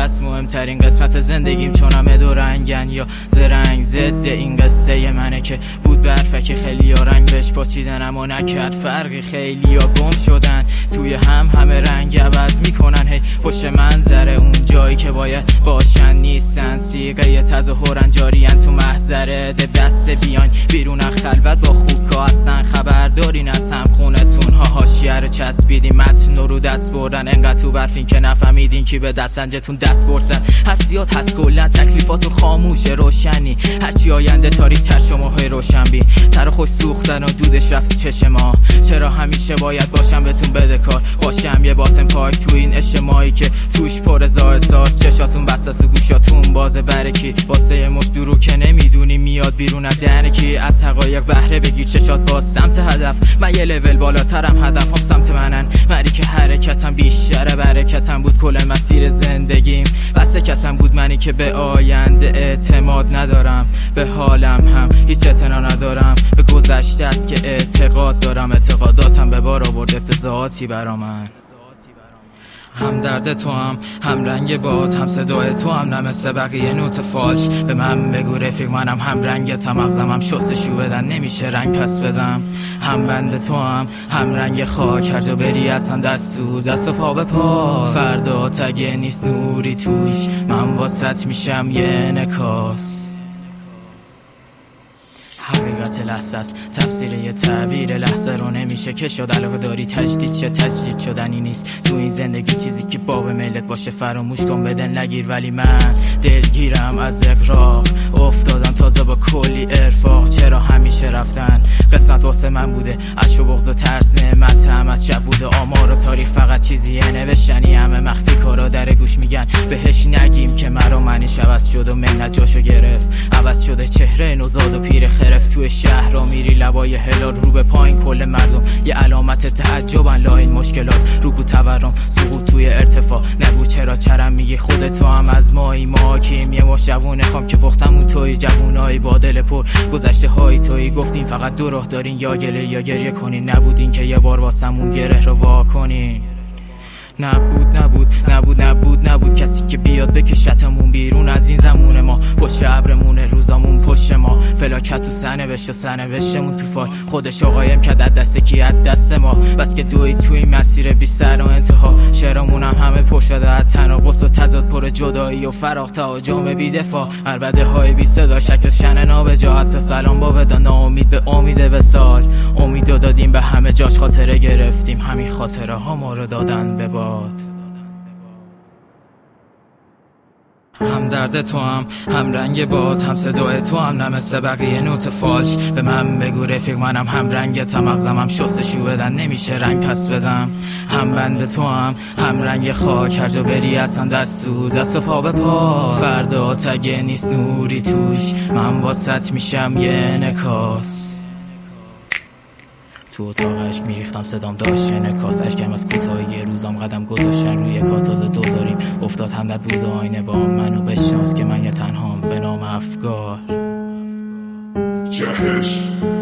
پس مهمترین قسمت زندگیم چون همه دو رنگن یا زرنگ ضد این قصه منه که بود برفک خیلی ها رنگ بهش پاچیدن اما نکرد فرقی خیلی ها گم شدن توی همه رنگ عوض میکنن هی پشت منظره اون جایی که باید باشن نیستن سیغه تظاهرن جارین تو محضره دست بیان بیرون خلوت با خوبکا هستن خبردارین از هم خونتون ها حاشیه رو چسبیدین متن رو دست بردن انقدر تو برفین که نفهمیدین کی به دستنجتون دست بردن حرف زیاد هست کلن تکلیفاتون خاموشه روشنی هرچی آینده تاریک تر شماهای روشن بین تر خوش سوختن و دودش رفت تو چشم ما چرا همیشه باید باشم بهتون بده کار باشم یه باطن پاک تو این اجتماعی که توش پر احساس چشاتون بساس و گوشاتون بازه برکی واسه مش درو که نمیدونی میاد بیرون از درکی از حقایق بهره بگیر چشات باز سمت هدف من یه لول بالاترم هدفم سمت منن مری که حرکتم بیشتره برکتم بود کل مسیر زندگیم بس کتم بود منی که به آینده اعتماد ندارم به حالم هم هیچ اعتنا ندارم به گذشته است که اعتقاد دارم اعتقاداتم به بار آورد افتضاحاتی برا من هم درد تو هم رنگ باد هم صدای تو نه مثل بقیه نوت فالش به من بگو رفیق منم هم رنگتم مغزم هم شستشو بدن نمیشه رنگ پس بدم هم بند تو هم رنگ خاک هر جا بری اصلا دست و پا به پا فردا تگه نیست نوری توش من واسط میشم یه انعکاس حقیقت لحظه است تفسیر یه تعبیر لحظه رو نمیشه که شد علاقه داری تجدید شدنی نیست تو این زندگی چیزی که باب ملت باشه فراموش کن بدن نگیر ولی من دلگیرم از اقراق افتادم تازه با کلی ارفاق چرا همیشه رفتن قسمت واسه من بوده عشق و بغض و ترس نعمت هم از شب بوده آمار و تاریخ فقط چیزیه نوشتنی همه مخفی کارا در گوش میگن بهش نگیم که مرا منیش عوض شد و منت جاشو گرفت عوض شده چهره نوزاد و پیر خرف توی شهر را میری لبای هلال رو به پایین کل مردم یه علامت تعجبن لاین مشکلات روکو تورم سقوط توی ارتفاع نگو چرا چرم میگی خودتو هم از ما کیم یه مش جوونه خوام که پختمون توی جوونایی با دل پر گذشته های توی گفتین فقط دو راه دارین یا گله یا گریه کنین نبودین که یه بار واسمون گره رو وا کنین نبود کسی که بیاد بکشتمون بیرون از این زمونه ما پشت ابرمونه روزامون پشت ما فلاکت و سنوشتمون تو فال خودش آقایم که دست کی از دست ما بس که دوی توی مسیر بی سر و انتها شعرامون هم همه پر شده از تناقض و تضاد پر جدایی و فراغ تهاجم بی دفاع عربده های بی صدا شکل شن نابجا حتی سلام با ودا ناامید به امید وصال امیدو دادیم به همه جاش خاطره گرفتیم همین خاطره ها ما رو دادن به باد هم درد تو هم رنگ باد هم صدای تو نه مثل بقیه نوت فالش به من بگو رفیق منم هم رنگتم مغزم هم شستشو بدن نمیشه رنگ پس بدم هم بند تو هم رنگ خاک هر جا بری اصلا دست و پا به پا فردا تگه نیست نوری توش من واسط میشم یه انعکاس تو اتاق عشق میریختم صدام داشت انعکاس اشکم از کوتاهی روزام قدم گذاشتن روی کاتاز دوزاریم افتاد همدت بود آینه با منو بشناس که من یه تنهام به نام افگار جهش